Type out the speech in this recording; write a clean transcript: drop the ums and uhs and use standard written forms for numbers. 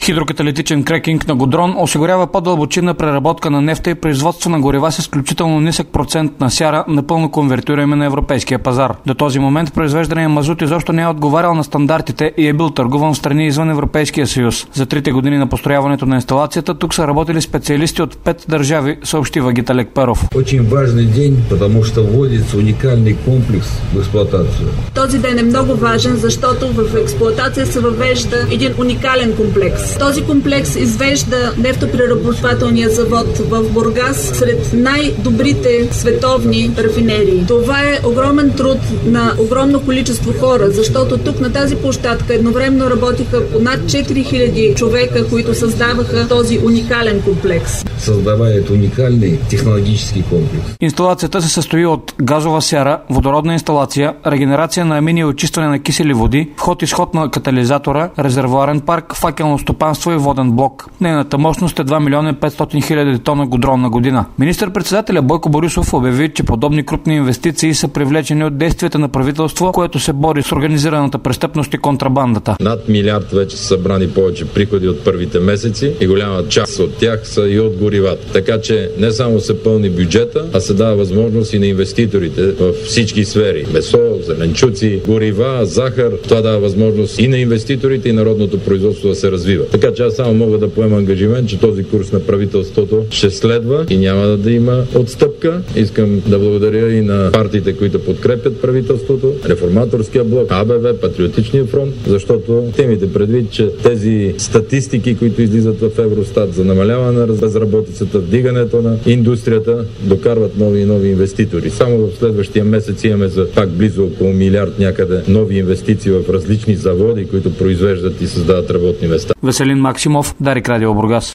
Хидрокаталитичен крекинг на Годрон осигурява по-дълбочинна преработка на нефта и производство на горива с изключително нисък процент на сяра, напълно конвертируеми на европейския пазар. До този момент произвеждания мазут изобщо не е отговарял на стандартите и е бил търгуван в страни извън Европейския съюз. За 3 години на построяването на инсталацията тук са работили специалисти от 5 държави, съобщи Вагит Алекперов. Очень важный день, потому что вводится уникальный комплекс в експлоатацию. Този ден е много важен, защото в експлоатация се въвежда един уникален комплекс. Този комплекс извежда нефтопреработвателния завод в Бургас сред най-добрите световни рафинерии. Това е огромен труд на огромно количество хора, защото тук на тази площадка едновременно работиха по над 4000 човека, които създаваха този уникален комплекс. Създават уникален технологически комплекс. Инсталацията се състои от газова сяра, водородна инсталация, регенерация на амини и очистване на кисели води, вход-изход на катализатора, резервоарен парк, факелно стопанство и воден блок. Нейната мощност е 2 милиона 500 хиляди тона годрон на година. Министър-председателя Бойко Борисов обяви, че подобни крупни инвестиции са привлечени от действията на правителство, което се бори с организираната престъпност и контрабандата. Над милиард вече са събрани повече приходи от първите месеци и голяма част от тях са и от горивата. Така че не само се пълни бюджета, а се дава възможност и на инвеститорите във всички сфери. Месо, зеленчуци, горива, захар. Това дава възможност и на инвеститорите, и народното производство да се развива. Така че аз само мога да поема ангажимент, че този курс на правителството ще следва и няма да има отстъпка. Искам да благодаря и на партиите, които подкрепят правителството, Реформаторския блок, АБВ, Патриотичния фронт, защото имайте предвид, че тези статистики, които излизат в Евростат за намаляване на безработицата, вдигането на индустрията, докарват нови и нови инвеститори. Само в следващия месец имаме за пак близо около милиард някъде нови инвестиции в различни заводи, които произвеждат и създават работни места. Веселин Максимов, Дарик Радио Бургас.